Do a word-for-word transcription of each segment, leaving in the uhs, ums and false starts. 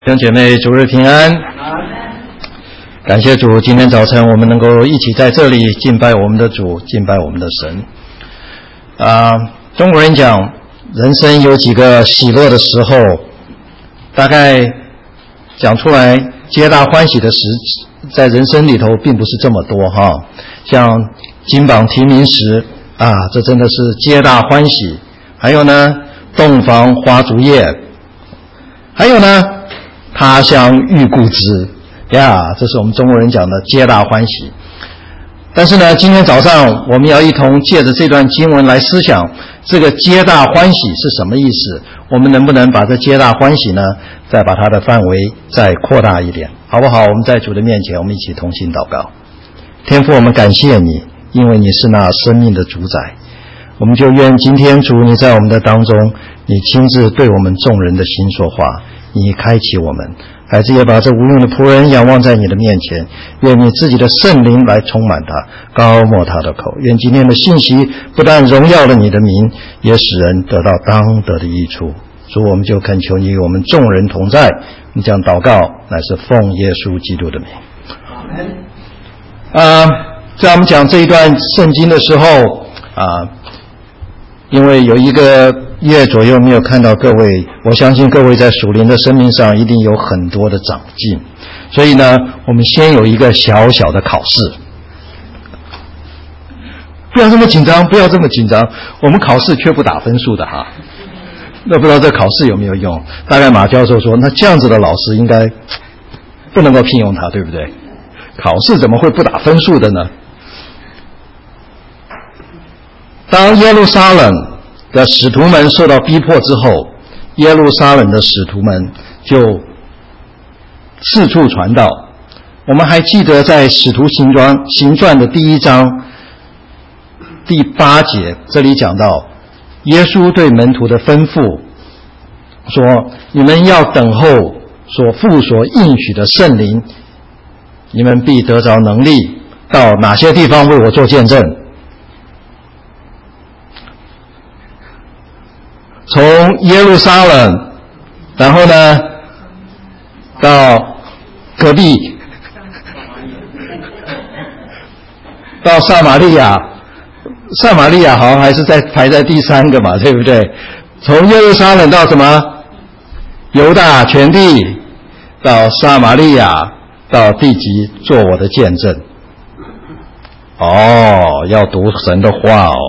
弟兄姐妹，主日平安！感谢主，今天早晨我们能够一起在这里敬拜我们的主，敬拜我们的神。啊，中国人讲，人生有几个喜乐的时候，大概讲出来皆大欢喜的时，在人生里头并不是这么多哈。像金榜题名时啊，这真的是皆大欢喜。还有呢，洞房花烛夜，还有呢，他乡遇故知呀，这是我们中国人讲的皆大欢喜。但是呢，今天早上我们要一同借着这段经文来思想这个皆大欢喜是什么意思，我们能不能把这皆大欢喜呢再把它的范围再扩大一点，好不好？我们在主的面前，我们一起同心祷告。天父，我们感谢你，因为你是那生命的主宰，我们就愿今天主你在我们的当中，你亲自对我们众人的心说话，你开启我们，孩子也把这无用的仆人仰望在你的面前，愿你自己的圣灵来充满他，高抹他的口。愿今天的信息不但荣耀了你的名，也使人得到当得的益处。主，我们就恳求你与我们众人同在，你将祷告乃是奉耶稣基督的名。啊，在我们讲这一段圣经的时候啊，因为有一个月左右没有看到各位，我相信各位在属灵的生命上一定有很多的长进，所以呢，我们先有一个小小的考试。不要这么紧张，不要这么紧张，我们考试却不打分数的哈。那不知道这考试有没有用？大概马教授说，那这样子的老师应该不能够聘用他，对不对？考试怎么会不打分数的呢？当耶路撒冷的使徒们受到逼迫之后，耶路撒冷的使徒们就四处传道。我们还记得在使徒行传行传的第一章第八节，这里讲到耶稣对门徒的吩咐说，你们要等候所父所应许的圣灵，你们必得着能力，到哪些地方为我做见证。从耶路撒冷，然后呢到隔壁，到撒玛利亚，撒玛利亚好像还是在排在第三个嘛，对不对？从耶路撒冷到什么？犹大全地，到撒玛利亚，到地极，做我的见证。哦，要读神的话哦。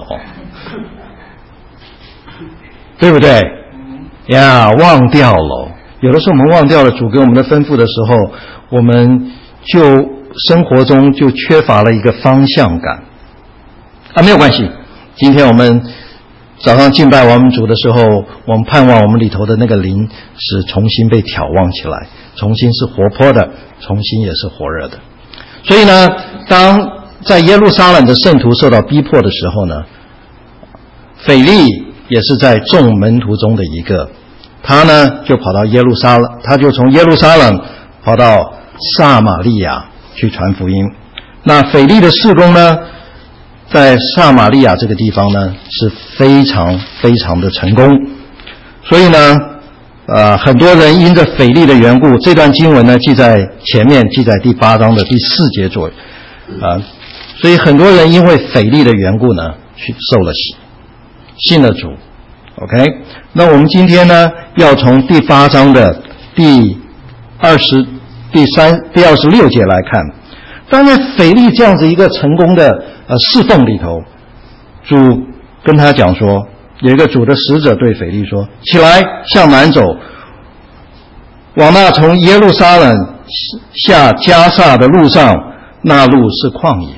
对不对呀？忘掉了，有的时候我们忘掉了主给我们的吩咐的时候，我们就生活中就缺乏了一个方向感啊。没有关系，今天我们早上敬拜我们主的时候，我们盼望我们里头的那个灵是重新被挑旺起来，重新是活泼的，重新也是火热的。所以呢，当在耶路撒冷的圣徒受到逼迫的时候呢，腓利也是在众门徒中的一个，他呢就跑到耶路撒冷，他就从耶路撒冷跑到撒玛利亚去传福音。那腓利的事工呢，在撒玛利亚这个地方呢是非常非常的成功，所以呢，呃，很多人因着腓利的缘故，这段经文呢记在前面，记在第八章的第四节左右啊、呃，所以很多人因为腓利的缘故呢，去受了洗。信了主 ，OK。那我们今天呢，要从第八章的第二十、第三、第二十六节来看。当然，腓利这样子一个成功的呃侍奉里头，主跟他讲说，有一个主的使者对腓利说：“起来，向南走，往那从耶路撒冷下迦萨的路上，那路是旷野。”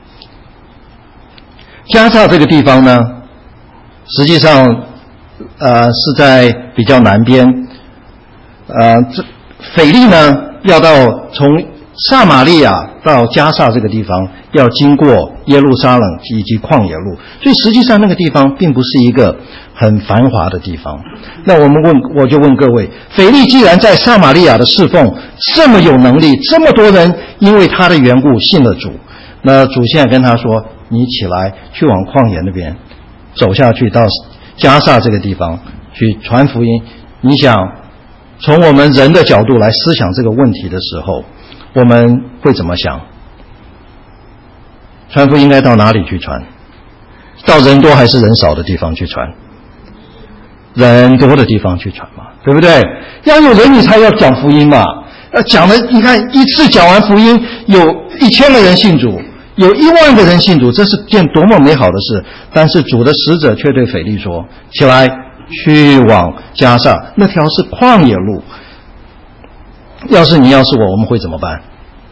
迦萨这个地方呢，实际上，呃，是在比较南边。呃，这腓利呢，要到从撒玛利亚到迦萨这个地方，要经过耶路撒冷以及旷野路，所以实际上那个地方并不是一个很繁华的地方。那我们问，我就问各位，腓利既然在撒玛利亚的侍奉这么有能力，这么多人因为他的缘故信了主，那主现在跟他说，你起来去往旷野那边走下去，到迦萨这个地方去传福音，你想从我们人的角度来思想这个问题的时候，我们会怎么想？传福音应该到哪里去传？到人多还是人少的地方去传？人多的地方去传嘛，对不对？要有人你才要讲福音嘛。呃，讲了，你看一次讲完福音，有一千个人信主，有一万个人信主，这是件多么美好的事！但是主的使者却对腓力说：“起来，去往迦萨，那条是旷野路。要是你，要是我，我们会怎么办？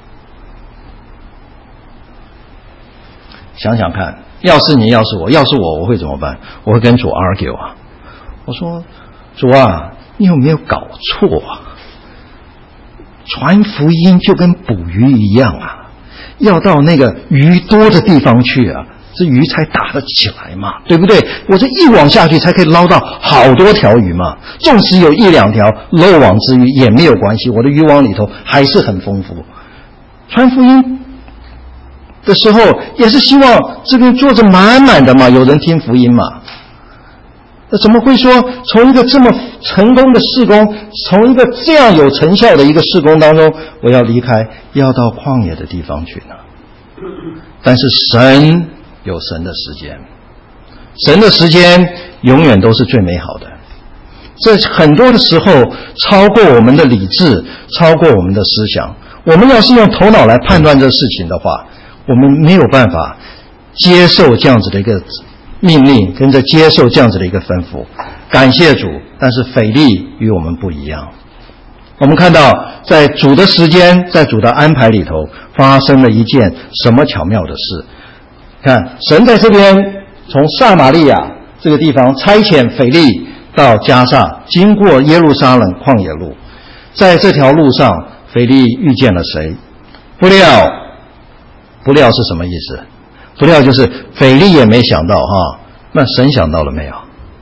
想想看，要是你，要是我，要是我，我会怎么办？我会跟主 argue 啊！我说，主啊，你有没有搞错啊？传福音就跟捕鱼一样啊，要到那个鱼多的地方去啊，这鱼才打得起来嘛，对不对？我这一网下去才可以捞到好多条鱼嘛，纵使有一两条漏网之鱼也没有关系，我的渔网里头还是很丰富。传福音的时候也是希望这边坐着满满的嘛，有人听福音嘛。那怎么会说从一个这么成功的事工，从一个这样有成效的一个事工当中，我要离开，要到旷野的地方去呢？但是神有神的时间，神的时间永远都是最美好的。这很多的时候超过我们的理智，超过我们的思想。我们要是用头脑来判断这事情的话，我们没有办法接受这样子的一个命令，跟着接受这样子的一个吩咐。感谢主，但是腓力与我们不一样。我们看到在主的时间，在主的安排里头发生了一件什么巧妙的事。看，神在这边从撒玛利亚这个地方差遣腓力到迦萨，经过耶路撒冷旷野路。在这条路上，腓力遇见了谁？不料，不料是什么意思？不料就是腓力也没想到哈，那神想到了没有？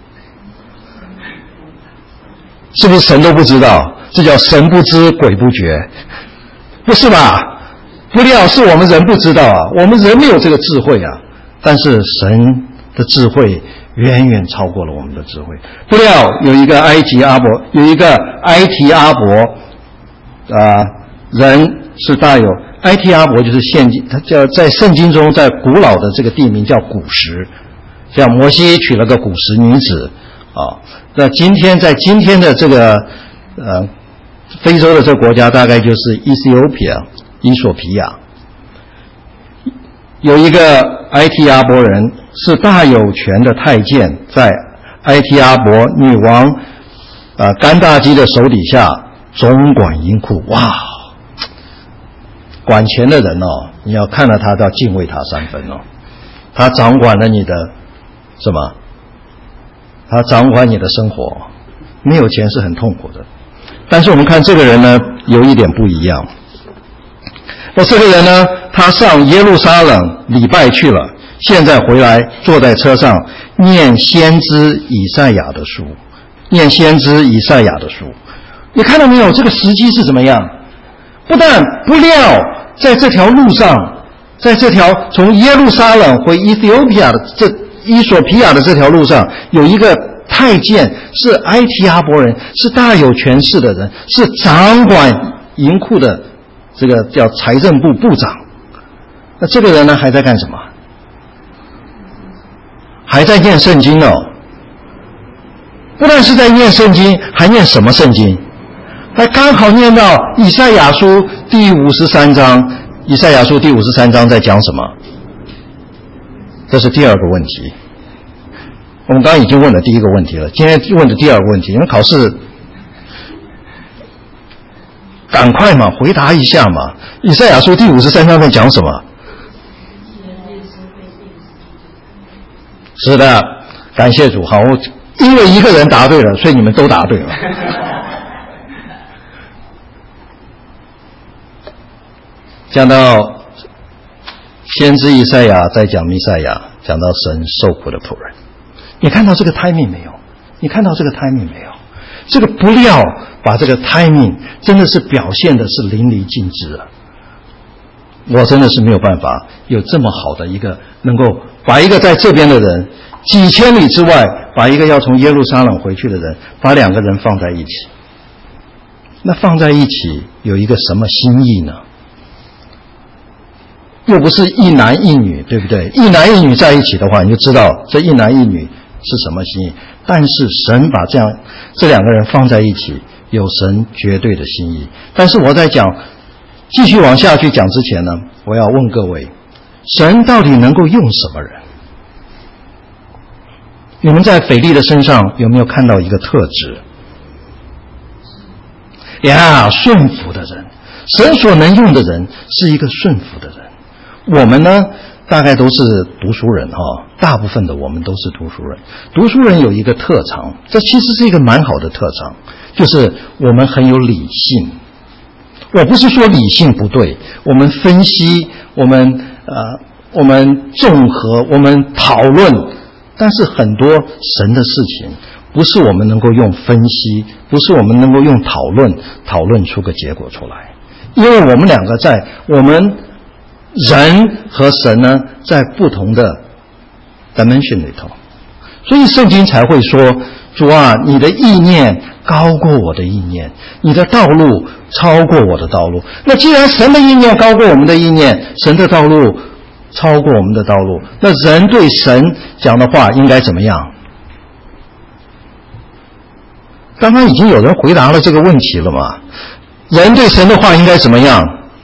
是不是神都不知道？这叫神不知鬼不觉，不是吧？不料是我们人不知道啊，我们人没有这个智慧啊，但是神的智慧远远超过了我们的智慧。不料有一个埃及阿伯，有一个埃提阿伯啊、呃，人是大有埃提阿伯，就是现今他叫在圣经中，在古老的这个地名叫古时，像摩西娶了个古时女子啊。那今天在今天的这个呃非洲的这个国家，大概就是 Ethiopia 伊索比亚，有一个埃提阿伯人是大有权的太监，在埃提阿伯女王呃甘大基的手底下总管银库。哇，管钱的人哦，你要看了他都要敬畏他三分哦。他掌管了你的什么？他掌管你的生活，没有钱是很痛苦的。但是我们看这个人呢，有一点不一样。那这个人呢，他上耶路撒冷礼拜去了，现在回来坐在车上念先知以赛亚的书，念先知以赛亚的书。你看到没有？这个时机是怎么样？不但不料在这条路上，在这条从耶路撒冷回 Ethiopia 的这伊索比亚的这条路上，有一个太监是埃提阿伯人，是大有权势的人，是掌管银库的这个叫财政部部长。那这个人呢，还在干什么？还在念圣经哦。不但是在念圣经，还念什么圣经？他刚好念到以赛亚书第五十三章。以赛亚书第五十三章在讲什么？这是第二个问题。我们刚刚已经问了第一个问题了，今天问的第二个问题，因为考试赶快嘛，回答一下嘛。以赛亚书第五十三章在讲什么？是的，感谢主。好，因为一个人答对了，所以你们都答对了。讲到先知以赛亚在讲弥赛亚，讲到神受苦的仆人，你看到这个 timing 没有？你看到这个 timing 没有？这个不料把这个 timing 真的是表现的是淋漓尽致啊！我真的是没有办法有这么好的一个能够把一个在这边的人几千里之外，把一个要从耶路撒冷回去的人，把两个人放在一起。 那放在一起有一个什么心意呢？又不是一男一女，对不对？一男一女在一起的话，你就知道这一男一女是什么心意。但是神把这样这两个人放在一起，有神绝对的心意。但是我在讲继续往下去讲之前呢，我要问各位，神到底能够用什么人？你们在腓利的身上有没有看到一个特质？呀，顺服的人。神所能用的人是一个顺服的人。我们呢，大概都是读书人哈、哦，大部分的我们都是读书人。读书人有一个特长，这其实是一个蛮好的特长，就是我们很有理性。我不是说理性不对，我们分析，我们呃，我们综合，我们讨论。但是很多神的事情，不是我们能够用分析，不是我们能够用讨论讨论出个结果出来，因为我们两个在我们人和神呢，在不同的 dimension 里头，所以圣经才会说：主啊，你的意念高过我的意念，你的道路超过我的道路。那既然神的意念高过我们的意念，神的道路超过我们的道路，那人对神讲的话应该怎么样？刚刚已经有人回答了这个问题了嘛？人对神的话应该怎么样？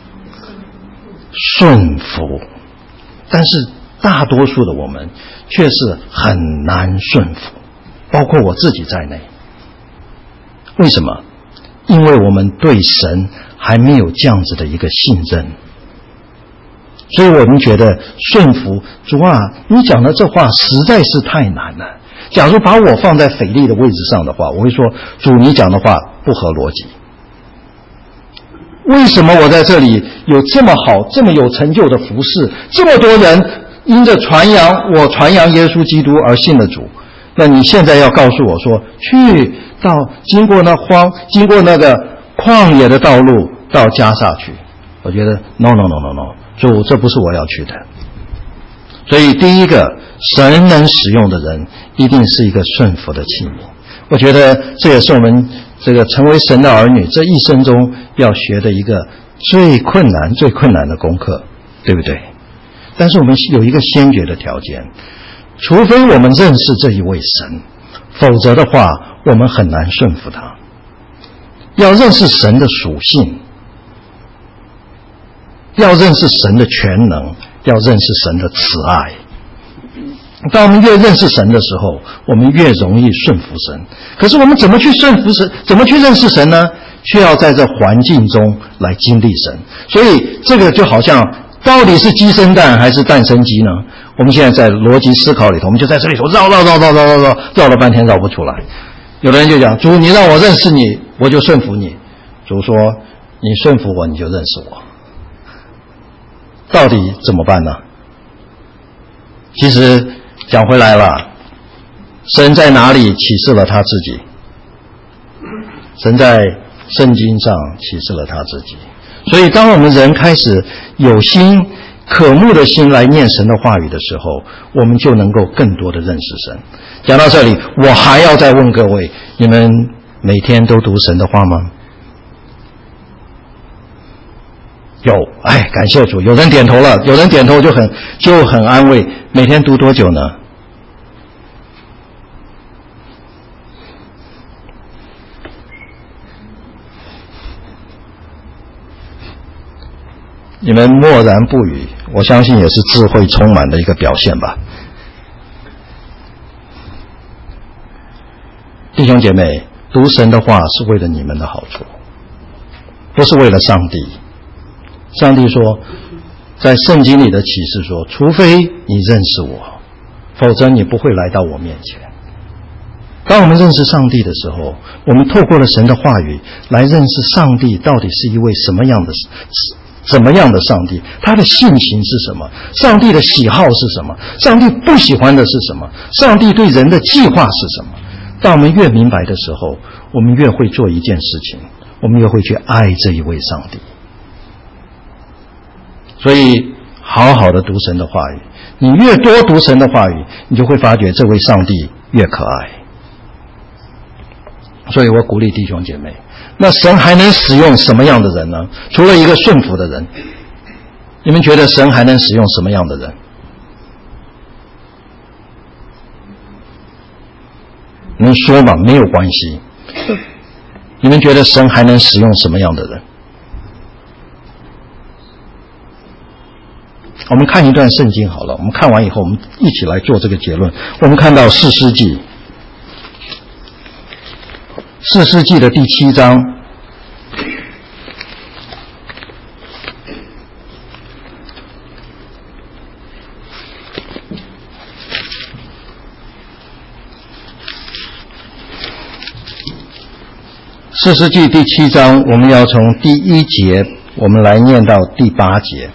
顺服。但是大多数的我们却是很难顺服，包括我自己在内。为什么？因为我们对神还没有这样子的一个信任。所以我们觉得顺服，主啊，你讲的这话实在是太难了。假如把我放在腓利的位置上的话，我会说，主，你讲的话不合逻辑。为什么我在这里有这么好、这么有成就的服事，这么多人因着传扬我传扬耶稣基督而信了主？那你现在要告诉我说，去到经过那荒、经过那个旷野的道路到迦萨去？我觉得 no no no no no。主，这不是我要去的。所以第一个，神能使用的人一定是一个顺服的器皿。我觉得这也是我们这个成为神的儿女这一生中要学的一个最困难最困难的功课，对不对？但是我们有一个先决的条件，除非我们认识这一位神，否则的话我们很难顺服他。要认识神的属性，要认识神的全能，要认识神的慈爱。当我们越认识神的时候，我们越容易顺服神。可是我们怎么去顺服神，怎么去认识神呢？需要在这环境中来经历神。所以这个就好像到底是鸡生蛋还是蛋生鸡呢？我们现在在逻辑思考里头，我们就在这里头绕绕绕绕绕绕绕绕了半天绕不出来。有的人就讲，主，你让我认识你，我就顺服你。主说，你顺服我，你就认识我。到底怎么办呢？其实讲回来了，神在哪里启示了他自己？神在圣经上启示了他自己。所以当我们人开始有心渴慕的心来念神的话语的时候，我们就能够更多的认识神。讲到这里，我还要再问各位，你们每天都读神的话吗？有，哎，感谢主，有人点头了，有人点头就很就很安慰。每天读多久呢？你们默然不语，我相信也是智慧充满的一个表现吧。弟兄姐妹，读神的话是为了你们的好处，不是为了上帝。上帝说，在圣经里的启示说，除非你认识我，否则你不会来到我面前。当我们认识上帝的时候，我们透过了神的话语来认识上帝到底是一位什么样的怎么样的上帝，他的性情是什么，上帝的喜好是什么，上帝不喜欢的是什么，上帝对人的计划是什么。当我们越明白的时候，我们越会做一件事情，我们越会去爱这一位上帝。所以好好的读神的话语，你越多读神的话语，你就会发觉这位上帝越可爱。 所以我鼓励弟兄姐妹，那神还能使用什么样的人呢？除了一个顺服的人，你们觉得神还能使用什么样的人？能说吗？没有关系。你们觉得神还能使用什么样的人？我们看一段圣经好了，我们看完以后我们一起来做这个结论。我们看到士师记，士师记的第七章，士师记第七章，我们要从第一节我们来念到第八节。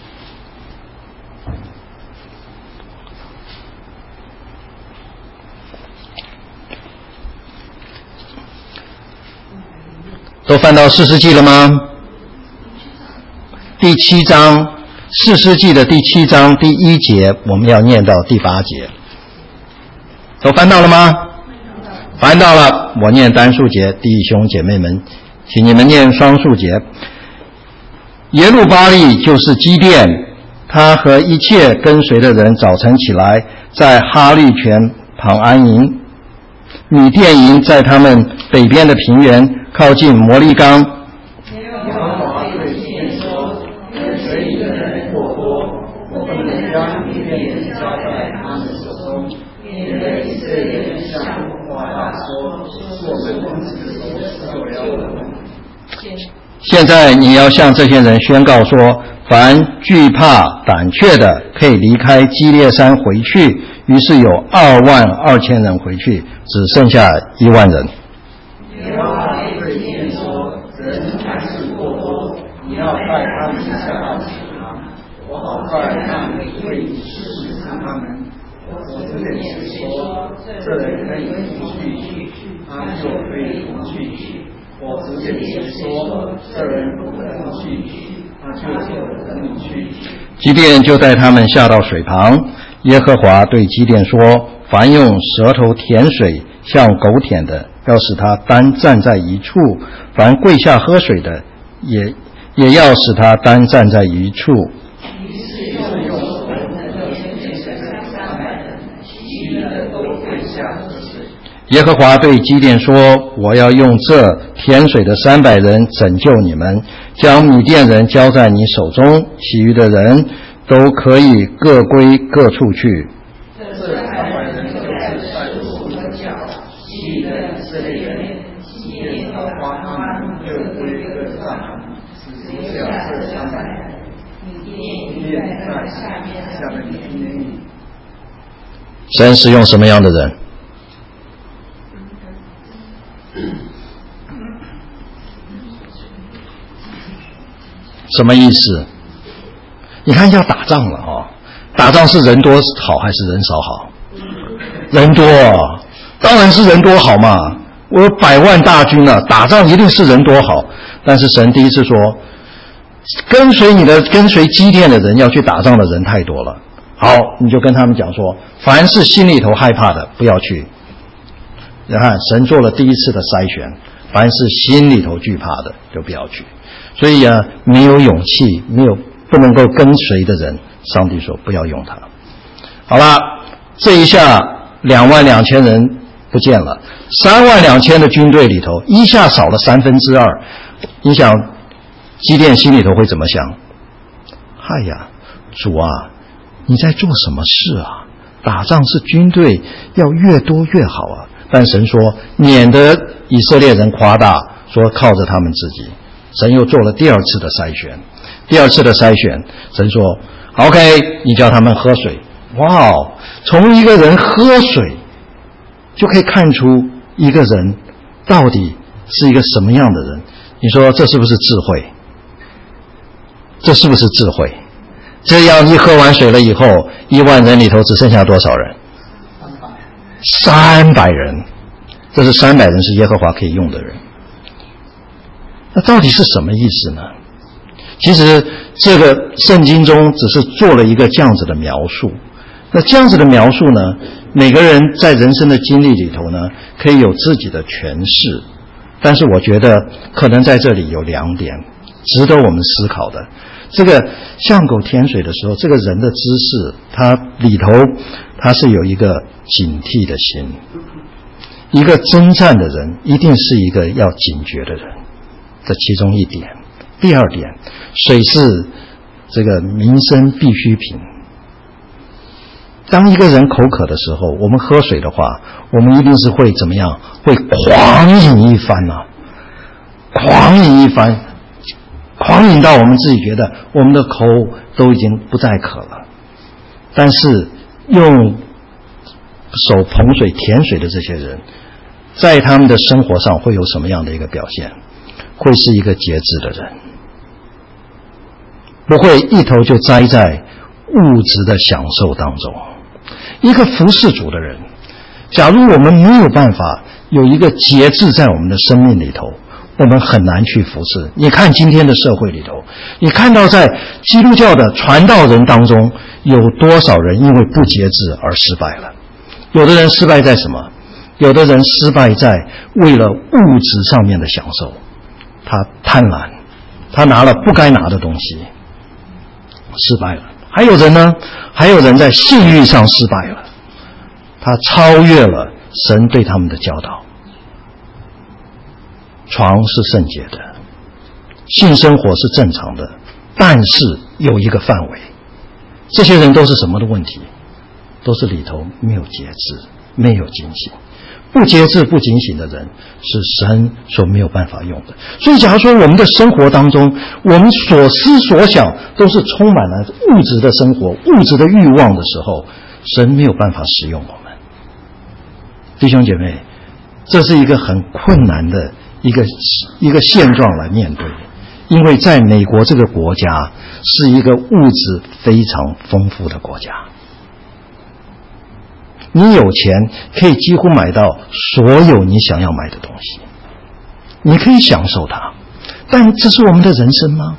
都翻到士师记了吗？第七章，士师记的第七章第一节，我们要念到第八节。都翻到了吗？翻到了，我念单数节，弟兄姐妹们，请你们念双数节。耶路巴力就是基甸，他和一切跟随的人早晨起来，在哈利泉旁安营。米甸营在他们北边的平原，靠近摩利冈。耶和华对基甸说：跟随你的人过多，我不能将米甸人交在他们手中，免得以色列人向夸大说，是我们王子的手所要的。现在你要向这些人宣告说，凡惧怕胆怯的可以离开基列山回去。于是有二万二千人回去，只剩下一万人。耶和华对基甸说：人还是过多，你要带他们下到水旁，我好快让你为你试试看他们。我只得说，这人可以同去，他就可以同去；我只得说，这人不可同去，他就不可你去。基甸就带他们下到水旁。耶和华对基甸说：凡用舌头舔水像狗舔的，要使他单站在一处；凡跪下喝水的，也也要使他单站在一处。于是用手舔水三百人，其余的都跪下喝水。耶和华对基甸说：我要用这舔水的三百人拯救你们，将米甸人交在你手中，其余的人都可以各归各处去。这三百人就是带着我的脚，其余的以色列人，基甸要把他们各归各帐篷，只留下这三百人。米甸在下面下面听命。神是用什么样的人？什么意思？你看要打仗了哦，打仗是人多好还是人少好？人多，当然是人多好嘛。我有百万大军了，打仗一定是人多好。但是神第一次说，跟随你的跟随基甸的人要去打仗的人太多了。好，你就跟他们讲说，凡是心里头害怕的不要去。你看神做了第一次的筛选，凡是心里头惧怕的就不要去。所以啊，没有勇气，没有不能够跟随的人，上帝说不要用他。好了，这一下两万两千人不见了，三万两千的军队里头一下少了三分之二。你想基甸心里头会怎么想？嗨呀，主啊，你在做什么事啊？打仗是军队要越多越好啊。但神说免得以色列人夸大，说靠着他们自己。神又做了第二次的筛选，第二次的筛选，神说 OK， 你叫他们喝水。哇，从一个人喝水就可以看出一个人到底是一个什么样的人。你说这是不是智慧？这是不是智慧？这样一喝完水了以后，一万人里头只剩下多少人？三百人。这是三百人是耶和华可以用的人。那到底是什么意思呢？其实这个圣经中只是做了一个这样子的描述。那这样子的描述呢，每个人在人生的经历里头呢，可以有自己的诠释。 但是我觉得可能在这里有两点值得我们思考的。这个巷狗舔水的时候，这个人的姿势，他里头他是有一个警惕的心。一个征战的人一定是一个要警觉的人，这其中一点。第二点，水是这个民生必需品。当一个人口渴的时候，我们喝水的话，我们一定是会怎么样？会狂饮一番啊，狂饮一番，狂饮到我们自己觉得我们的口都已经不再渴了。但是用手捧水舔水的这些人，在他们的生活上会有什么样的一个表现？会是一个节制的人，不会一头就栽在物质的享受当中。一个服侍主的人，假如我们没有办法有一个节制在我们的生命里头，我们很难去服侍。你看今天的社会里头，你看到在基督教的传道人当中，有多少人因为不节制而失败了？有的人失败在什么？有的人失败在为了物质上面的享受，他贪婪，他拿了不该拿的东西，失败了。还有人呢，还有人在性欲上失败了，他超越了神对他们的教导。床是圣洁的，性生活是正常的，但是有一个范围。这些人都是什么的问题？都是里头没有节制，没有警醒。不节制不警醒的人是神所没有办法用的。所以假如说我们的生活当中，我们所思所想都是充满了物质的生活，物质的欲望的时候，神没有办法使用我们。弟兄姐妹，这是一个很困难的一个一个现状来面对，因为在美国这个国家是一个物质非常丰富的国家，你有钱可以几乎买到所有你想要买的东西，你可以享受它，但这是我们的人生吗？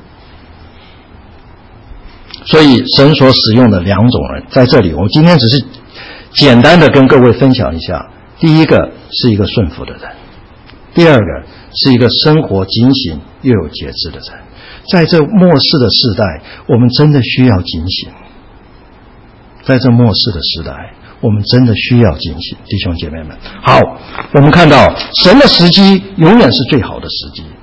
所以神所使用的两种人在这里，我今天只是简单的跟各位分享一下。第一个是一个顺服的人，第二个是一个生活警醒又有节制的人。在这末世的时代，我们真的需要警醒。在这末世的时代，我们真的需要警醒，弟兄姐妹们。好，我们看到神的时机永远是最好的时机，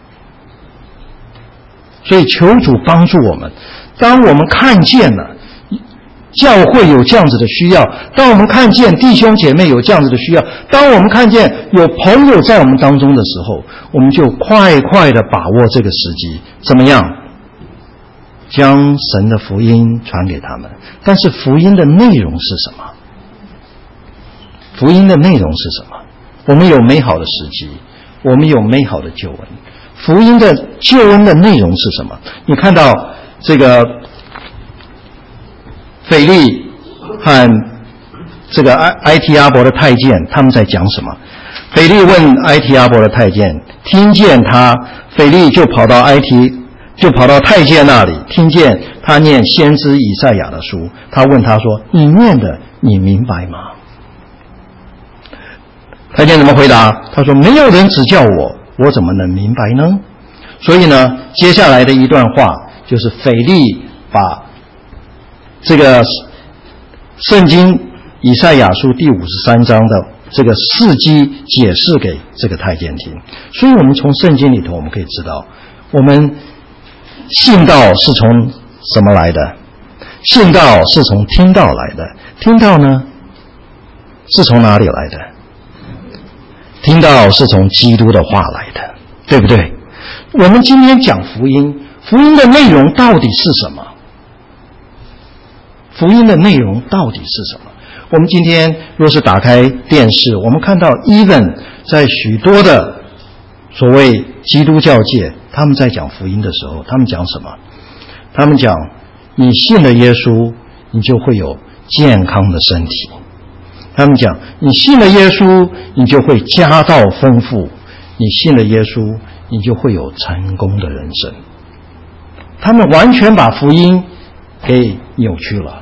所以求主帮助我们。当我们看见了教会有这样子的需要，当我们看见弟兄姐妹有这样子的需要，当我们看见有朋友在我们当中的时候，我们就快快的把握这个时机，怎么样？将神的福音传给他们。但是福音的内容是什么？福音的内容是什么？我们有美好的时机，我们有美好的救恩。福音的救恩的内容是什么？你看到这个腓利和这个埃埃提阿伯的太监，他们在讲什么？腓利问埃提阿伯的太监，听见他，腓利就跑到埃提，就跑到太监那里，听见他念先知以赛亚的书，他问他说：“你念的，你明白吗？”太监怎么回答？他说：“没有人指教我，我怎么能明白呢？”所以呢，接下来的一段话就是腓利把这个圣经以赛亚书第五十三章的这个事迹解释给这个太监听。所以我们从圣经里头我们可以知道，我们信道是从什么来的？信道是从听道来的。听道呢是从哪里来的？听道是从基督的话来的，对不对？我们今天讲福音，福音的内容到底是什么？福音的内容到底是什么？我们今天若是打开电视，我们看到 even 在许多的所谓基督教界，他们在讲福音的时候，他们讲什么？他们讲你信了耶稣，你就会有健康的身体。他们讲你信了耶稣，你就会家道丰富。你信了耶稣，你就会有成功的人生。他们完全把福音给扭曲了。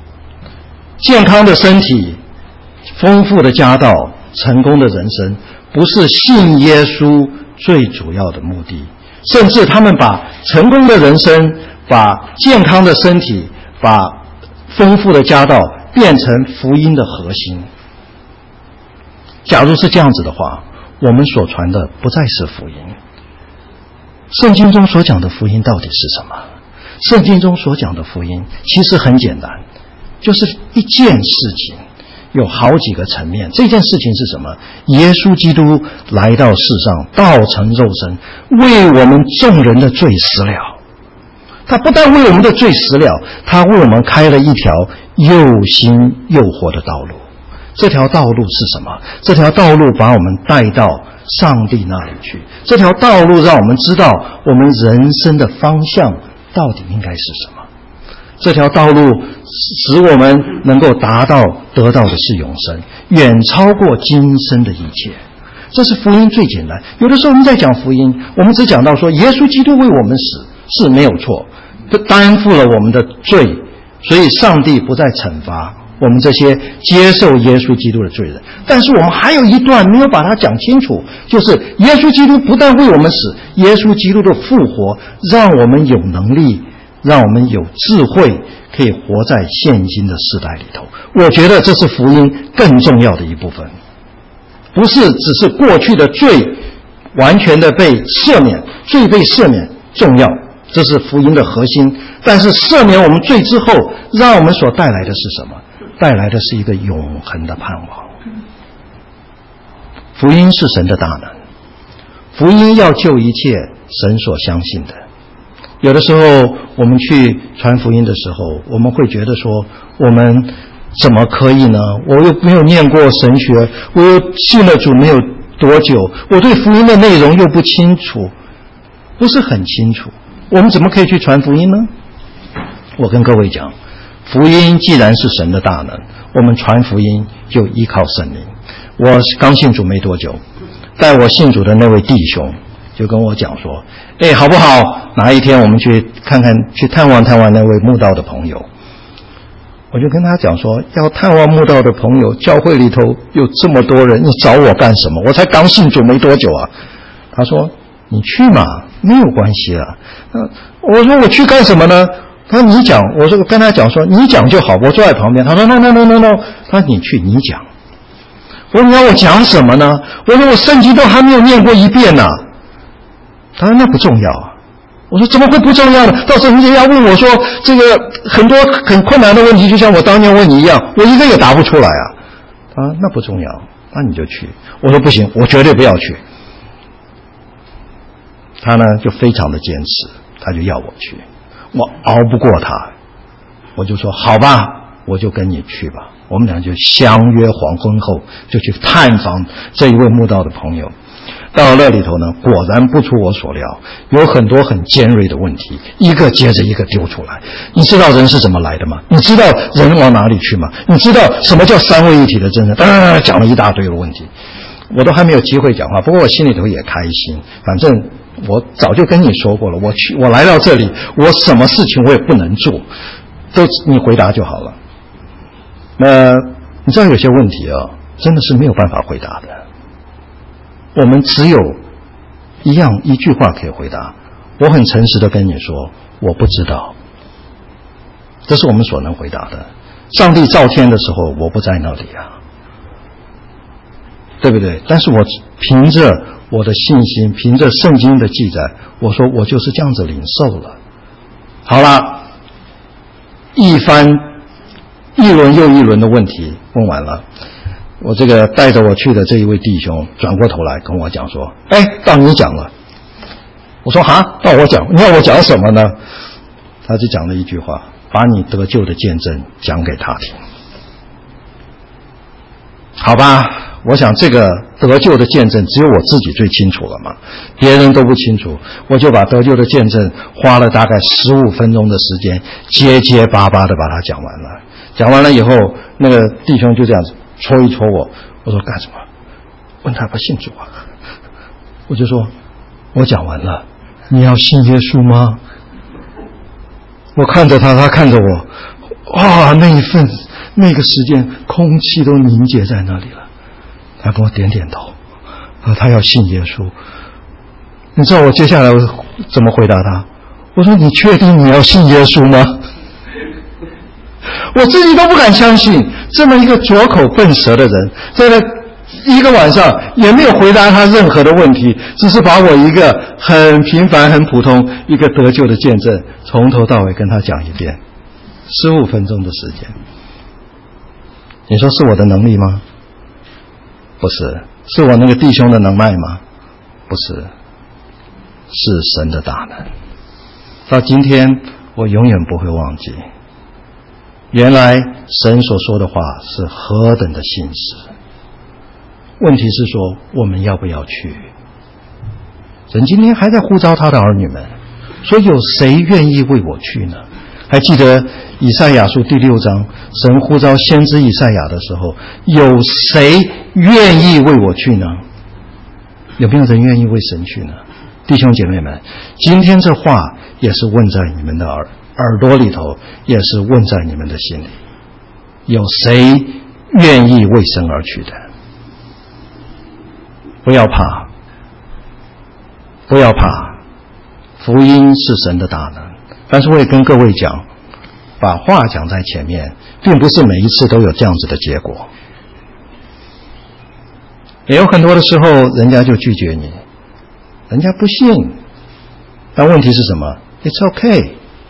健康的身体、丰富的家道、成功的人生， 不是信耶稣最主要的目的。甚至他们把成功的人生，把健康的身体，把丰富的家道变成福音的核心。假如是这样子的话，我们所传的不再是福音。圣经中所讲的福音到底是什么？圣经中所讲的福音其实很简单，就是一件事情，有好几个层面。这件事情是什么？耶稣基督来到世上，道成肉身，为我们众人的罪死了。他不但为我们的罪死了，他为我们开了一条又新又活的道路。这条道路是什么？这条道路把我们带到上帝那里去。这条道路让我们知道我们人生的方向到底应该是什么。这条道路使我们能够达到得到的是永生，远超过今生的一切。这是福音最简单。有的时候我们在讲福音，我们只讲到说耶稣基督为我们死是没有错，他担负了我们的罪，所以上帝不再惩罚我们这些接受耶稣基督的罪人。但是我们还有一段没有把它讲清楚，就是耶稣基督不但为我们死，耶稣基督的复活让我们有能力，让我们有智慧，可以活在现今的世代里头。我觉得这是福音更重要的一部分，不是只是过去的罪完全的被赦免，罪被赦免重要，这是福音的核心。但是赦免我们罪之后，让我们所带来的是什么？带来的是一个永恒的盼望。福音是神的大能，福音要救一切神所相信的。有的时候我们去传福音的时候，我们会觉得说，我们怎么可以呢？我又没有念过神学，我又信了主没有多久，我对福音的内容又不清楚，不是很清楚，我们怎么可以去传福音呢？我跟各位讲，福音既然是神的大能，我们传福音就依靠圣灵。我刚信主没多久，带我信主的那位弟兄就跟我讲说，哎，好不好，哪一天我们去看看，去探望探望那位慕道的朋友。我就跟他讲说，要探望慕道的朋友，教会里头有这么多人，你找我干什么？我才刚信主没多久啊。他说，你去嘛，没有关系啊。我说我去干什么呢？他说你讲。我说我跟他讲说，你讲就好，我坐在旁边。他说 no no no no no， 他说你去，你讲。我说你要我讲什么呢？我说我圣经都还没有念过一遍呢。他说那不重要啊。我说怎么会不重要呢？到时候人家要问我说这个很多很困难的问题，就像我当年问你一样，我一个也答不出来啊。啊，那不重要，那你就去。我说不行，我绝对不要去。他呢就非常的坚持，他就要我去。我熬不过他，我就说好吧，我就跟你去吧。我们俩就相约黄昏后就去探访这一位慕道的朋友。到了那里头呢，果然不出我所料，有很多很尖锐的问题，一个接着一个丢出来。你知道人是怎么来的吗？你知道人往哪里去吗？你知道什么叫三位一体的真正？当然讲了一大堆的问题，我都还没有机会讲话，不过我心里头也开心。反正我早就跟你说过了，我去，我来到这里，我什么事情我也不能做，都你回答就好了。那你知道有些问题啊，真的是没有办法回答的。我们只有一样一句话可以回答，我很诚实的跟你说，我不知道。这是我们所能回答的。上帝造天的时候，我不在那里啊，对不对？但是我凭着我的信心，凭着圣经的记载，我说我就是这样子领受了。好了，一番一轮又一轮的问题问完了，我这个带着我去的这一位弟兄转过头来跟我讲说，哎，到你讲了。我说哈，到我讲，你要我讲什么呢？他就讲了一句话，把你得救的见证讲给他听。好吧，我想这个得救的见证只有我自己最清楚了嘛，别人都不清楚。我就把得救的见证花了大概十五分钟的时间，结结巴巴的把它讲完了。讲完了以后，那个弟兄就这样子戳一戳我，我说干什么？问他不信主啊？我就说，我讲完了，你要信耶稣吗？我看着他，他看着我，哇，那一份那个时间，空气都凝结在那里了。他跟我点点头， 啊，他要信耶稣。你知道我接下来怎么回答他？我说你确定你要信耶稣吗？我自己都不敢相信，这么一个拙口笨舌的人，在那一个晚上也没有回答他任何的问题，只是把我一个很平凡很普通一个得救的见证从头到尾跟他讲一遍，十五分钟的时间。你说是我的能力吗？不是。是我那个弟兄的能耐吗？不是，是神的大能。到今天我永远不会忘记，原来神所说的话是何等的信实。问题是说我们要不要去？神今天还在呼召他的儿女们，说有谁愿意为我去呢？还记得以赛亚书第六章，神呼召先知以赛亚的时候，有谁愿意为我去呢？有没有人愿意为神去呢？弟兄姐妹们，今天这话也是问在你们的耳耳朵里头，也是问在你们的心里。有谁愿意为神而去的？不要怕，不要怕，福音是神的大能。但是我也跟各位讲，把话讲在前面，并不是每一次都有这样子的结果。也有很多的时候人家就拒绝你，人家不信。但问题是什么？ It's okay，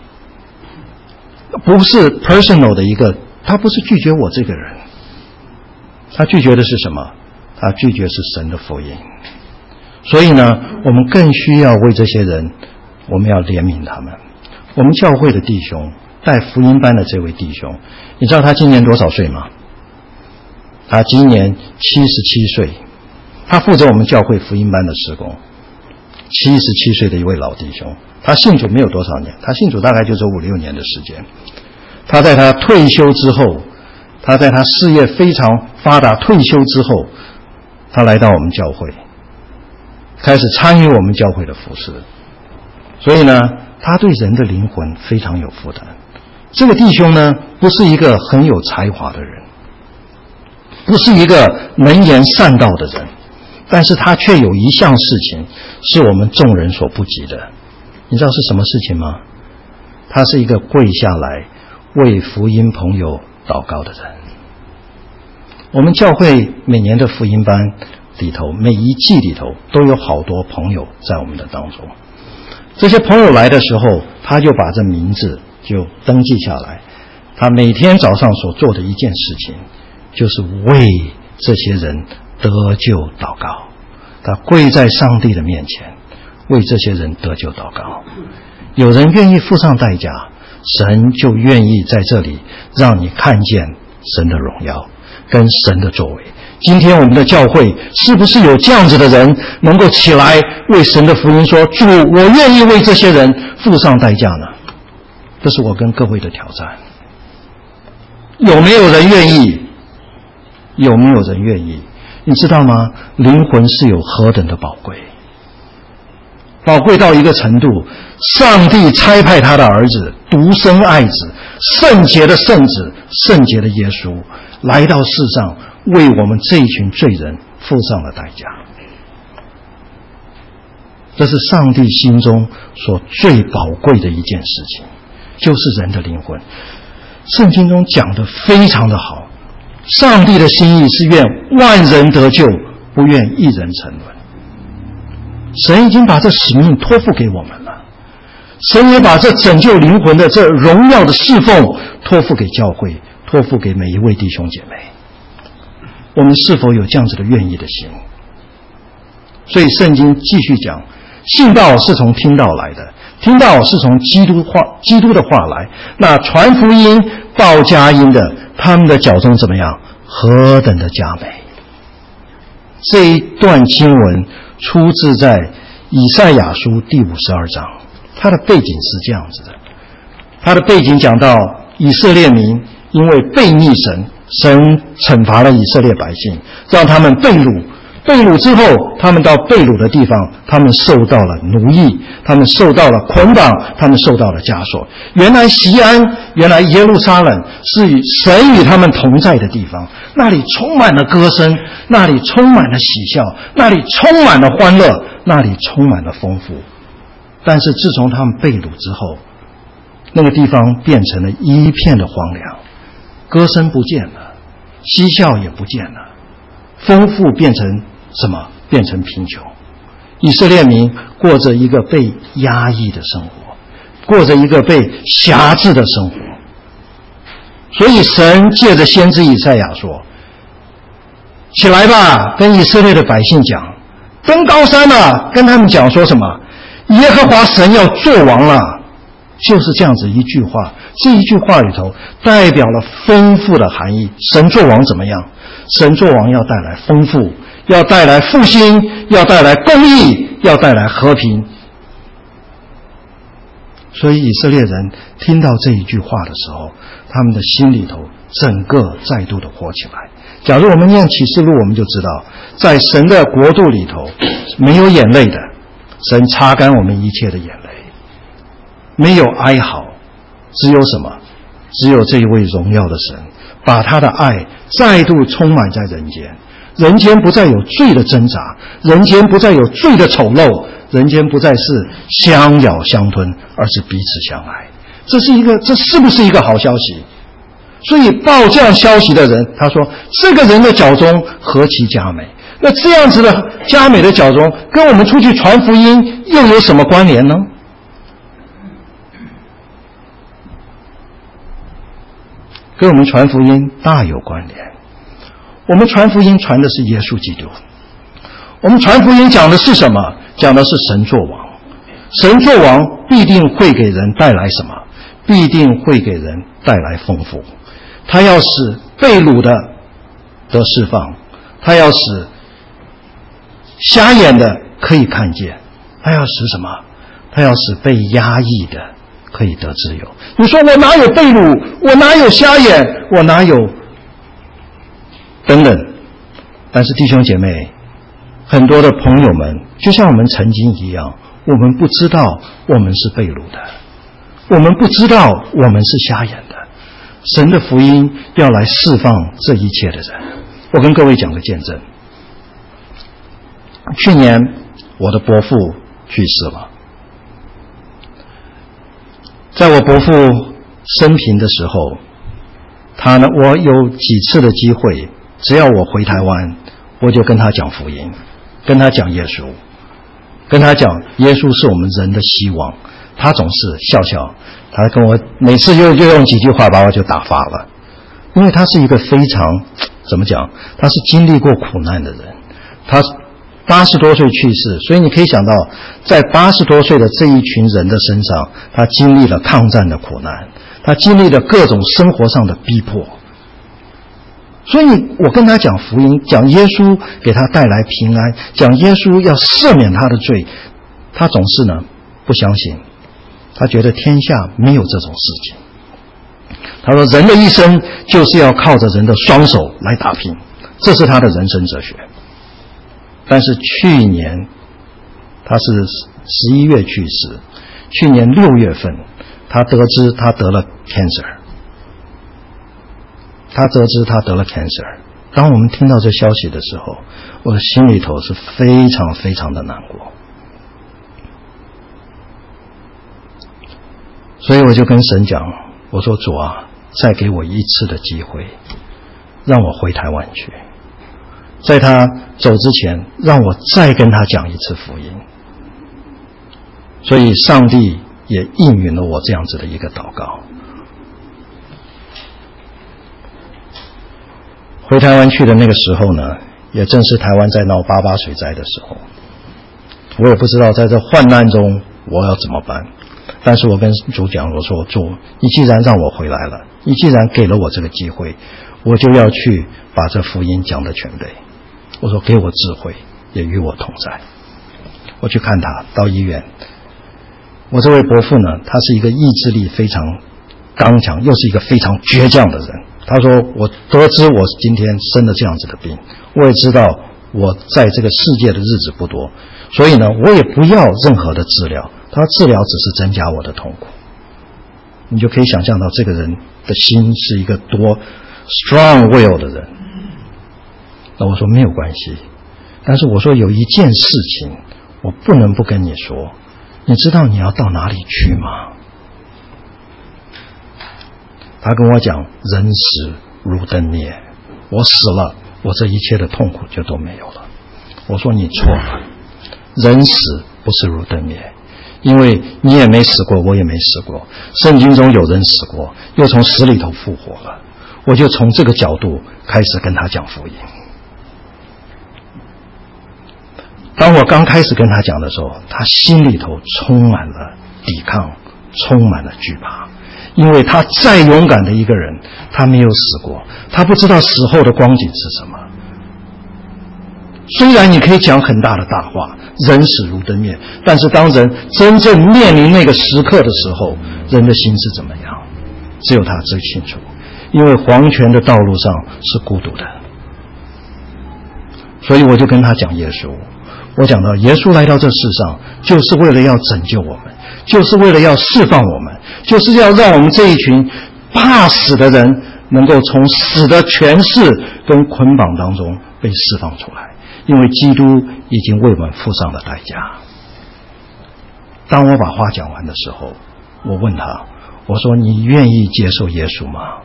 不是 personal 的一个，他不是拒绝我这个人，他拒绝的是什么？他拒绝是神的福音。所以呢，我们更需要为这些人，我们要怜悯他们。我们教会的弟兄，带福音班的这位弟兄，你知道他今年多少岁吗？他今年七十七岁，他负责我们教会福音班的事工。七十七岁的一位老弟兄，他信主没有多少年，他信主大概就是五六年的时间。他在他退休之后，他在他事业非常发达退休之后，他来到我们教会，开始参与我们教会的服事。所以呢，他对人的灵魂非常有负担。这个弟兄呢，不是一个很有才华的人，不是一个能言善道的人，但是他却有一项事情是我们众人所不及的。你知道是什么事情吗？他是一个跪下来为福音朋友祷告的人。我们教会每年的福音班里头，每一季里头都有好多朋友在我们的当中。这些朋友来的时候，他就把这名字就登记下来。他每天早上所做的一件事情，就是为这些人得救祷告。他跪在上帝的面前，为这些人得救祷告。有人愿意付上代价，神就愿意在这里让你看见神的荣耀跟神的作为。今天我们的教会是不是有这样子的人能够起来为神的福音说，主，我愿意为这些人付上代价呢？这是我跟各位的挑战。有没有人愿意？有没有人愿意？你知道吗？灵魂是有何等的宝贵，宝贵到一个程度，上帝差派他的儿子，独生爱子，圣洁的圣子，圣洁的耶稣，来到世上为我们这一群罪人付上了代价。这是上帝心中所最宝贵的一件事情，就是人的灵魂。圣经中讲得非常的好，上帝的心意是愿万人得救，不愿一人沉沦。神已经把这使命托付给我们了，神也把这拯救灵魂的这荣耀的侍奉托付给教会，托付给每一位弟兄姐妹。我们是否有这样子的愿意的心？所以圣经继续讲，信道是从听道来的，听道是从基督话基督的话来。那传福音报佳音的，他们的脚中怎么样？何等的佳美！这一段经文出自在以赛亚书第五十二章，它的背景是这样子的。它的背景讲到以色列民因为悖逆神，神惩罚了以色列百姓，让他们被掳， 被掳之后，他们到被掳的地方，他们受到了奴役，他们受到了捆绑，他们受到了枷锁。原来锡安，原来耶路撒冷是与神与他们同在的地方，那里充满了歌声，那里充满了喜笑，那里充满了欢乐，那里充满了丰富。但是自从他们被掳之后，那个地方变成了一片的荒凉，歌声不见了，嬉笑也不见了，丰富变成什么？变成贫穷。以色列民过着一个被压抑的生活，过着一个被辖制的生活。所以神借着先知以赛亚说，起来吧，跟以色列的百姓讲，登高山啊，跟他们讲说什么？耶和华神要作王了。就是这样子一句话，这一句话里头代表了丰富的含义。神作王怎么样？神作王要带来丰富，要带来复兴，要带来公义，要带来和平。所以以色列人听到这一句话的时候，他们的心里头整个再度的活起来。假如我们念启示录，我们就知道在神的国度里头没有眼泪的，神擦干我们一切的眼泪，没有哀嚎，只有什么？只有这一位荣耀的神把他的爱再度充满在人间。人间不再有罪的挣扎，人间不再有罪的丑陋，人间不再是相咬相吞，而是彼此相爱。这是一个，这是不是一个好消息？所以报这样消息的人，他说这个人的脚中何其佳美。那这样子的佳美的脚中，跟我们出去传福音又有什么关联呢？跟我们传福音大有关联。我们传福音传的是耶稣基督，我们传福音讲的是什么？讲的是神作王。神作王必定会给人带来什么？必定会给人带来丰富。他要使被掳的得释放，他要使瞎眼的可以看见，他要使什么？他要使被压抑的可以得自由。你说我哪有被掳？我哪有瞎眼？我哪有等等？但是弟兄姐妹，很多的朋友们就像我们曾经一样，我们不知道我们是被掳的，我们不知道我们是瞎眼的。神的福音要来释放这一切的人。我跟各位讲个见证，去年我的伯父去世了。在我伯父生平的时候，他呢，我有几次的机会，只要我回台湾，我就跟他讲福音，跟他讲耶稣，跟他讲耶稣是我们人的希望。他总是笑笑，他跟我每次就就用几句话把我就打发了，因为他是一个非常怎么讲，他是经历过苦难的人，他八十多岁去世，所以你可以想到，在八十多岁的这一群人的身上，他经历了抗战的苦难，他经历了各种生活上的逼迫。所以我跟他讲福音，讲耶稣给他带来平安，讲耶稣要赦免他的罪，他总是呢不相信，他觉得天下没有这种事情。他说人的一生就是要靠着人的双手来打拼，这是他的人生哲学。但是去年他是十一月去世，去年六月份他得知他得了 cancer， 他得知他得了 cancer。 当我们听到这消息的时候，我的心里头是非常非常的难过。所以我就跟神讲，我说主啊，再给我一次的机会，让我回台湾去，在他走之前让我再跟他讲一次福音。所以上帝也应允了我这样子的一个祷告。回台湾去的那个时候呢，也正是台湾在闹八八水灾的时候，我也不知道在这患难中我要怎么办。但是我跟主讲，我说主，你既然让我回来了，你既然给了我这个机会，我就要去把这福音讲得全备。我说给我智慧，也与我同在。我去看他，到医院。我这位伯父呢，他是一个意志力非常刚强，又是一个非常倔强的人。他说我得知我今天生了这样子的病，我也知道我在这个世界的日子不多，所以呢，我也不要任何的治疗。他说治疗只是增加我的痛苦。你就可以想象到这个人的心是一个多 strong will 的人。那我说没有关系，但是我说有一件事情我不能不跟你说，你知道你要到哪里去吗？他跟我讲，人死如灯灭，我死了，我这一切的痛苦就都没有了。我说你错了，人死不是如灯灭，因为你也没死过，我也没死过，圣经中有人死过，又从死里头复活了。我就从这个角度开始跟他讲福音。当我刚开始跟他讲的时候，他心里头充满了抵抗，充满了惧怕，因为他再勇敢的一个人，他没有死过，他不知道死后的光景是什么。虽然你可以讲很大的大话，人死如灯灭，但是当人真正面临那个时刻的时候，人的心是怎么样，只有他最清楚。因为黄泉的道路上是孤独的，所以我就跟他讲耶稣。我讲到耶稣来到这世上就是为了要拯救我们，就是为了要释放我们，就是要让我们这一群怕死的人能够从死的权势跟捆绑当中被释放出来，因为基督已经为我们付上了代价。当我把话讲完的时候，我问他，我说你愿意接受耶稣吗？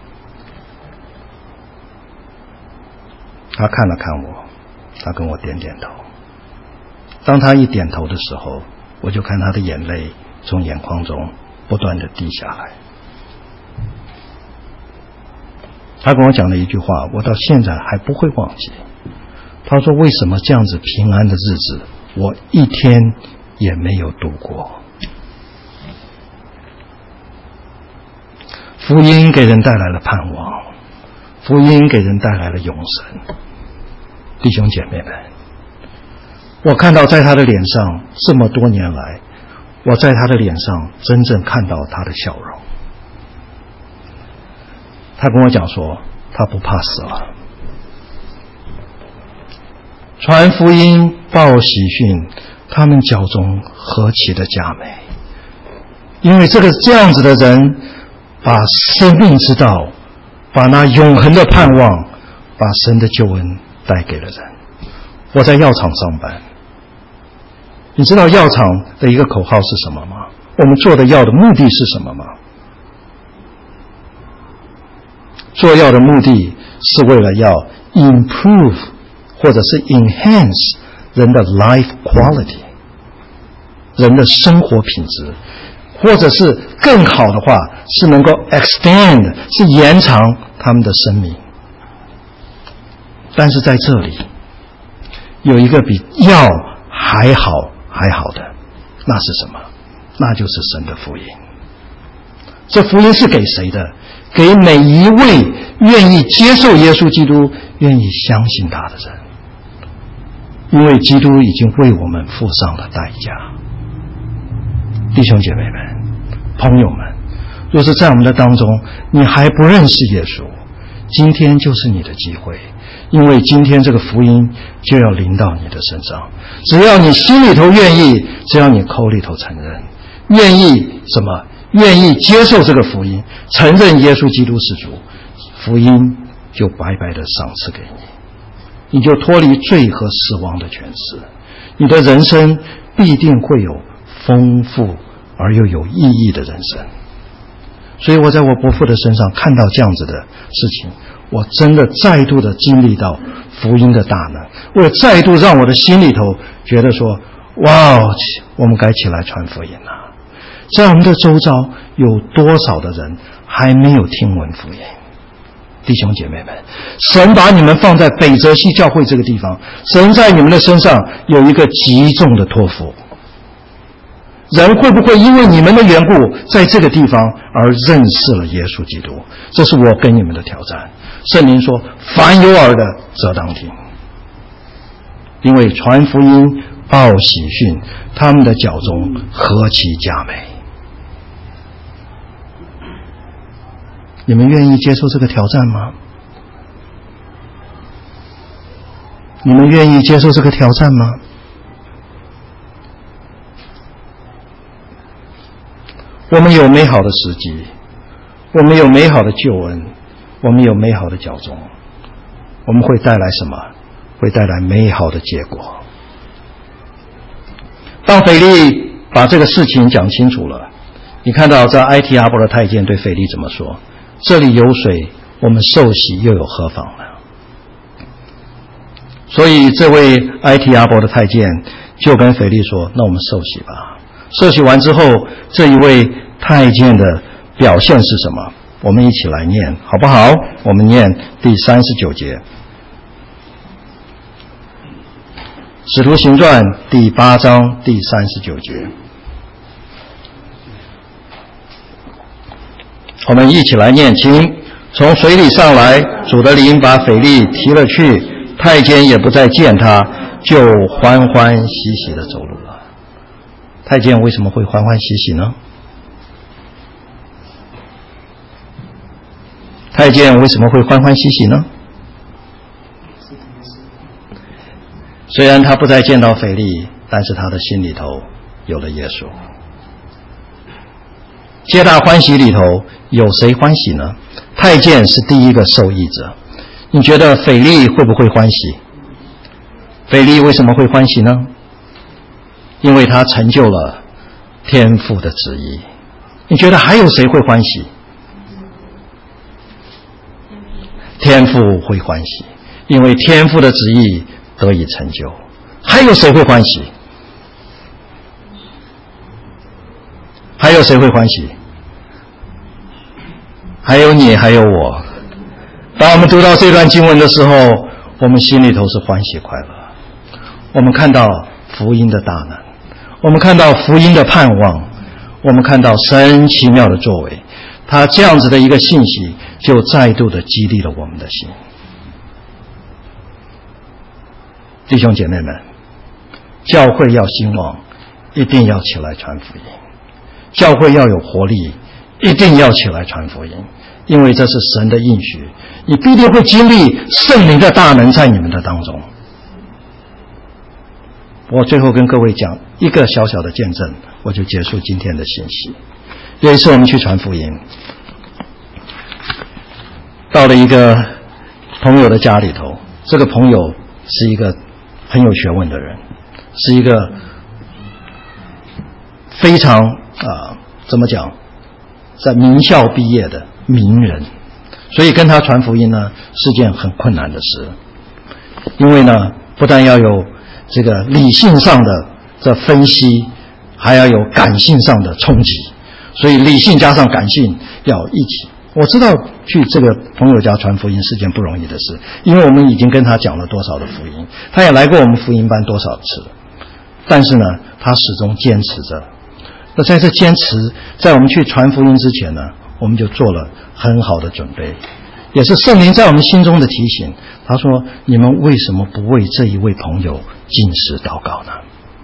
他看了看我，他跟我点点头。当他一点头的时候，我就看他的眼泪从眼眶中不断的滴下来。他跟我讲了一句话，我到现在还不会忘记。他说，为什么这样子平安的日子我一天也没有度过？福音给人带来了盼望，福音给人带来了永生。弟兄姐妹们，我看到在他的脸上，这么多年来，我在他的脸上真正看到他的笑容。他跟我讲说，他不怕死了。传福音报喜讯，他们脚中何其的佳美！因为这个这样子的人，把生命之道，把那永恒的盼望，把神的救恩带给了人。我在药厂上班，你知道药厂的一个口号是什么吗？我们做的药的目的是什么吗？做药的目的是为了要 improve 或者是 enhance 人的 life quality， 人的生活品质，或者是更好的话是能够 extend， 是延长他们的生命。但是在这里有一个比药还好还好的，那是什么？那就是神的福音。这福音是给谁的？给每一位愿意接受耶稣基督，愿意相信他的人。因为基督已经为我们付上了代价。弟兄姐妹们，朋友们，若是在我们的当中你还不认识耶稣，今天就是你的机会，因为今天这个福音就要临到你的身上。只要你心里头愿意，只要你口里头承认，愿意什么？愿意接受这个福音，承认耶稣基督是主，福音就白白的赏赐给你，你就脱离罪和死亡的权势，你的人生必定会有丰富而又有意义的人生。所以我在我伯父的身上看到这样子的事情，我真的再度的经历到福音的大能，我再度让我的心里头觉得说，哇，我们该起来传福音了。在我们的周遭有多少的人还没有听闻福音？弟兄姐妹们，神把你们放在北泽西教会这个地方，神在你们的身上有一个极重的托付。人会不会因为你们的缘故在这个地方而认识了耶稣基督？这是我跟你们的挑战。圣灵说，凡有耳的则当听。因为传福音报喜讯，他们的脚中何其佳美。你们愿意接受这个挑战吗？ 你们愿意接受这个挑战吗？我们有美好的时机，我们有美好的救恩，我们有美好的脚踪，我们会带来什么？会带来美好的结果。当腓力把这个事情讲清楚了，你看到在埃提阿伯的太监对腓力怎么说？这里有水，我们受洗又有何妨呢？所以这位埃提阿伯的太监就跟腓力说，那我们受洗吧。受洗完之后，这一位太监的表现是什么？我们一起来念好不好？我们念第三十九节，使徒行传第八章第三十九节，我们一起来念。请从水里上来，主的灵把腓力提了去，太监也不再见他，就欢欢喜喜地走路了。太监为什么会欢欢喜喜呢？太监为什么会欢欢喜喜呢？虽然他不再见到腓力，但是他的心里头有了耶稣。皆大欢喜里头有谁欢喜呢？太监是第一个受益者。你觉得腓力会不会欢喜？腓力为什么会欢喜呢？因为他成就了天父的旨意。你觉得还有谁会欢喜？天父会欢喜，因为天父的旨意得以成就。还有谁会欢喜？还有谁会欢喜？还有你，还有我。当我们读到这段经文的时候，我们心里头是欢喜快乐。我们看到福音的大能，我们看到福音的盼望，我们看到神奇妙的作为。他这样子的一个信息，就再度的激励了我们的心。弟兄姐妹们，教会要兴旺，一定要起来传福音；教会要有活力，一定要起来传福音，因为这是神的应许，你必定会经历圣灵的大能在你们的当中。我最后跟各位讲一个小小的见证，我就结束今天的信息。有一次我们去传福音，到了一个朋友的家里头，这个朋友是一个很有学问的人，是一个非常啊、呃、怎么讲，在名校毕业的名人，所以跟他传福音呢是件很困难的事。因为呢不但要有这个理性上的这分析，还要有感性上的冲击，所以理性加上感性要一起。我知道去这个朋友家传福音是件不容易的事，因为我们已经跟他讲了多少的福音，他也来过我们福音班多少次，但是呢他始终坚持着。那在这坚持，在我们去传福音之前呢，我们就做了很好的准备，也是圣灵在我们心中的提醒。他说，你们为什么不为这一位朋友禁食祷告呢？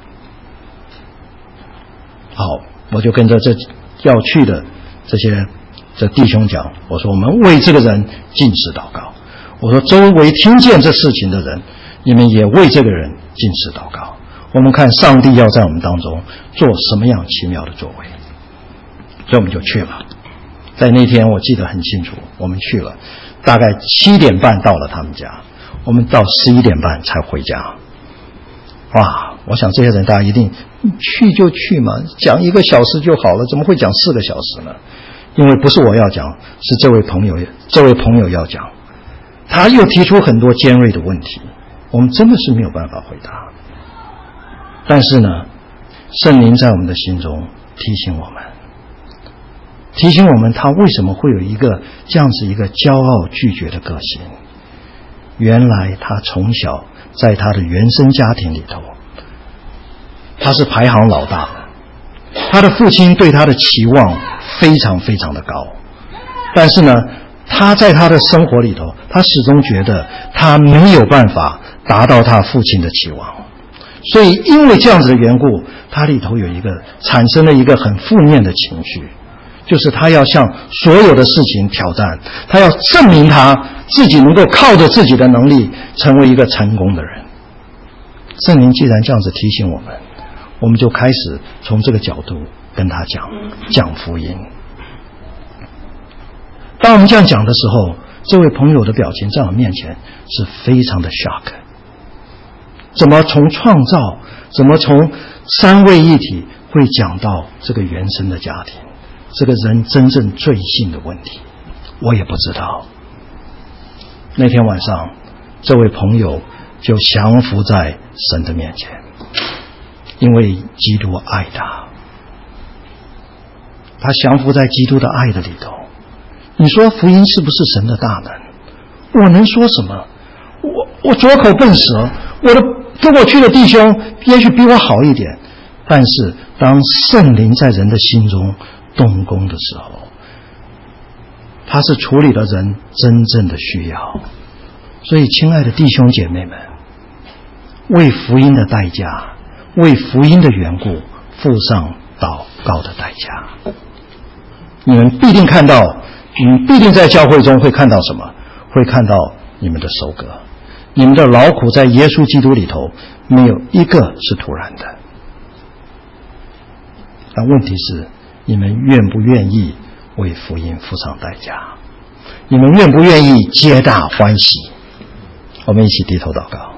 好，我就跟着这要去的这些这弟兄讲，我说我们为这个人禁食祷告。我说周围听见这事情的人，你们也为这个人禁食祷告。我们看上帝要在我们当中做什么样奇妙的作为。所以我们就去了。在那天我记得很清楚，我们去了，大概七点半到了他们家，我们到十一点半才回家。哇，我想这些人大家一定去就去嘛，讲一个小时就好了，怎么会讲四个小时呢？因为不是我要讲，是这位朋友这位朋友要讲，他又提出很多尖锐的问题，我们真的是没有办法回答。但是呢，圣灵在我们的心中提醒我们，提醒我们他为什么会有一个这样子一个骄傲拒绝的个性。原来他从小在他的原生家庭里头，他是排行老大的，他的父亲对他的期望非常非常的高，但是呢他在他的生活里头，他始终觉得他没有办法达到他父亲的期望，所以因为这样子的缘故，他里头有一个产生了一个很负面的情绪，就是他要向所有的事情挑战，他要证明他自己能够靠着自己的能力成为一个成功的人。 圣灵既然这样子提醒我们，我们就开始从这个角度跟他讲讲福音。当我们这样讲的时候，这位朋友的表情在我面前是非常的 shock。怎么从创造，怎么从三位一体会讲到这个原生的家庭，这个人真正罪性的问题，我也不知道。那天晚上，这位朋友就降服在神的面前，因为基督爱他，他降服在基督的爱的里头。你说福音是不是神的大能？我能说什么？我我拙口笨舌，我的跟我去的弟兄也许比我好一点，但是当圣灵在人的心中动工的时候，他是处理了人真正的需要。所以亲爱的弟兄姐妹们，为福音的代价，为福音的缘故付上祷告的代价。你们必定看到，你们必定在教会中会看到什么？会看到你们的收割，你们的劳苦在耶稣基督里头没有一个是突然的。但问题是，你们愿不愿意为福音付上代价？你们愿不愿意皆大欢喜？我们一起低头祷告。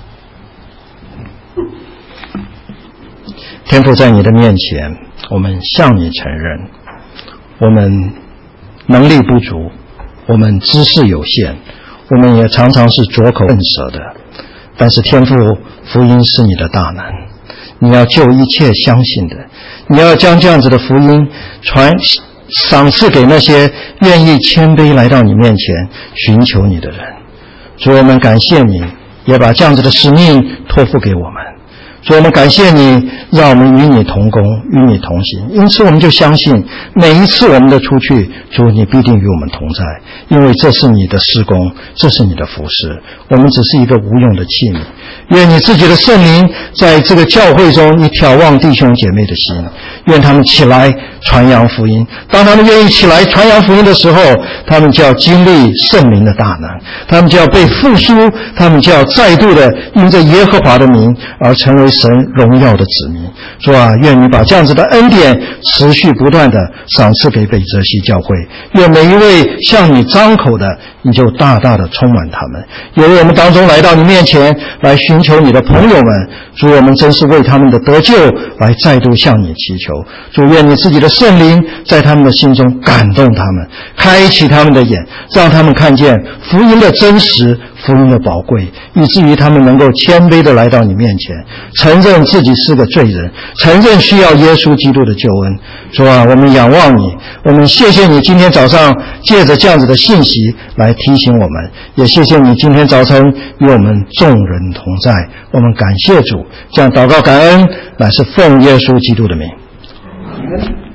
天父，在你的面前，我们向你承认，我们能力不足，我们知识有限，我们也常常是拙口笨舌的。但是天父，福音是你的大能，你要救一切相信的，你要将这样子的福音传赏赐给那些愿意谦卑来到你面前寻求你的人。主，我们感谢你，也把这样子的使命托付给我们。主，我们感谢你，让我们与你同工，与你同行。因此我们就相信，每一次我们的出去，主，你必定与我们同在，因为这是你的事工，这是你的服事，我们只是一个无用的器皿。愿你自己的圣灵在这个教会中，你眺望弟兄姐妹的心，愿他们起来传扬福音。当他们愿意起来传扬福音的时候，他们就要经历圣灵的大能，他们就要被复苏，他们就要再度的因着耶和华的名而成为神荣耀的子民。主啊，愿你把这样子的恩典持续不断的赏赐给北泽西教会，愿每一位向你张口的，你就大大的充满他们。也为我们当中来到你面前来寻求你的朋友们，主，我们真是为他们的得救来再度向你祈求。主，愿你自己的圣灵在他们的心中感动他们，开启他们的眼，让他们看见福音的真实，福音的宝贵，以至于他们能够谦卑的来到你面前，承认自己是个罪人，承认需要耶稣基督的救恩。主啊，我们仰望你，我们谢谢你今天早上借着这样子的信息来提醒我们，也谢谢你今天早晨与我们众人同在。我们感谢主，这样祷告感恩乃是奉耶稣基督的名。